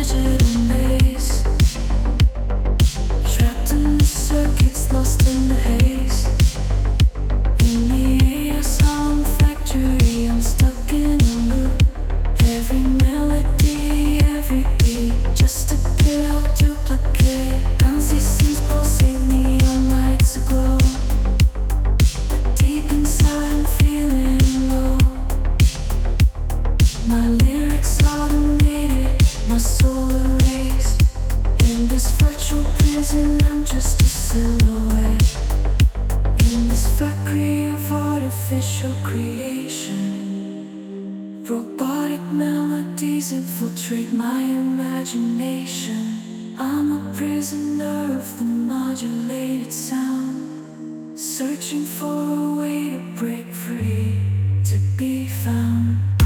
digital maze, trapped in the circuits, lost in the haze. In the AR sound factory, I'm stuck in a loop. Every melody, every beat, just a pill duplicate. Bouncy scenes pulsate, neon lights aglow. Deep inside, I'm feeling low. My lyrics automated, my soul erased. In this virtual prison, I'm just a silhouette. In this factory of artificial creation, robotic melodies infiltrate my imagination. I'm a prisoner of the modulated sound, searching for a way to break free, to be found.